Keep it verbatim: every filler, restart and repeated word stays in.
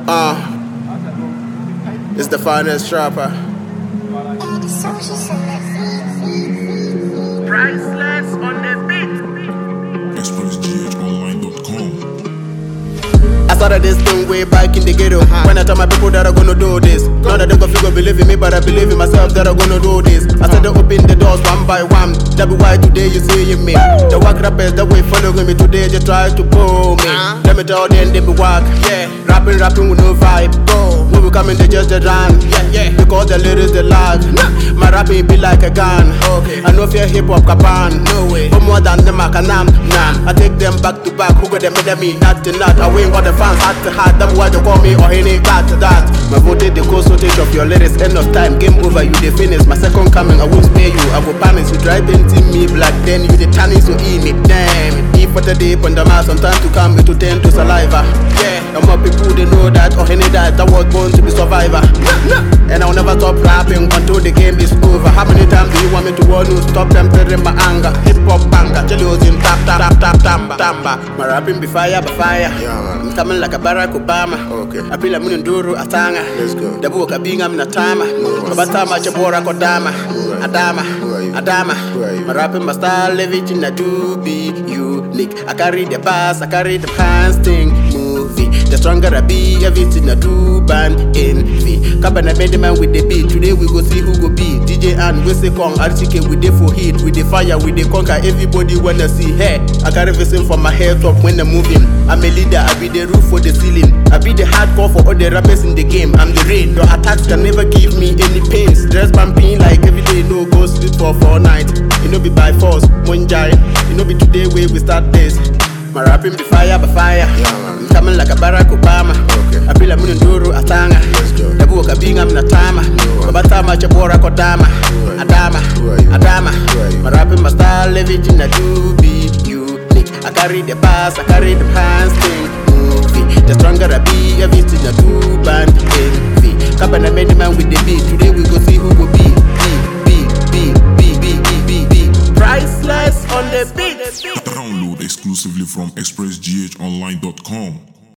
Uh, it's the finest rapper. Priceless on the beat. express g h online dot com. I started this thing way back in the ghetto. uh-huh. When I tell my people that I'm gonna do this, none of them go figure believe in me, but I believe in myself that I'm gonna do this. I started open the doors one by one. That be why today you seeing me. The work rappers that way following me today, they try to pull me. uh-huh. Let me tell them they be work, yeah. Rapping, rapping with no vibe. Boom. When we come in, they just they run, yeah, yeah. Because the lyrics they lag. Nah. My rapping be like a gun. Okay. I know fear hip hop kapan. No way. For more than them I can am. Nah. I take them back to back. Who got them with me? Not to not. I win all the fans heart to heart. That's why they call me or any got to that. My vote the course footage of your lyrics. End of time. Game over. You they finish. My second coming. I won't spare you. I will punish you. Try painting me black. Then you the tanning so eat me. Damn. If for the deep on the mass. Sometimes to come it to turn to saliva. Yeah. And more people they know that or any that. I was born to be survivor. And I'll never stop rapping until the game is over. How many times do you want me to want to stop them telling my anger? Hip hop banger, jellos in tap tap tap tap tamba tamba. My rapping be fire by fire. Yeah, I'm coming like a Barack Obama. Okay. I feel like Muninduru Atanga. Let's go. The book of being I'm Natama. Kabatama Chabora Kodama. Adama. Adama. My rapping my style, everything I do be unique. I carry the bass, I carry the pants thing. Movie. The stronger I be, everything I do band envy. Cabana made man with the beat. Today we go see who go be. D J and we say Kong R T K with the for heat, with the fire, with the conquer. Everybody wanna see hey. I carry everything from my head top when I'm moving. I'm a leader, I be the roof for the ceiling. I be the hardcore for all the rappers in the game. I'm the rain. Your attacks can never give me any pain. Stress bumping like every day, no go sleep for four nights. You know be by force, one giant. You know be today where we start this. My rapping be fire by fire. Yeah, I'm coming like a Barack Obama. Okay. I feel like Muninduru Atanga. The book of being I'm Natama. Kabatama Chabora Kodama. Adama. Adama. My rapping my style, everything I do be unique. I carry the bass, I carry the pants thing. Movie. The stronger I be, everything I do band envy. Cabana made man with the beat. Today we go see who will be. Be, be, be, be, be, be, be, be. Priceless on the beat. Download exclusively from express g h online dot com.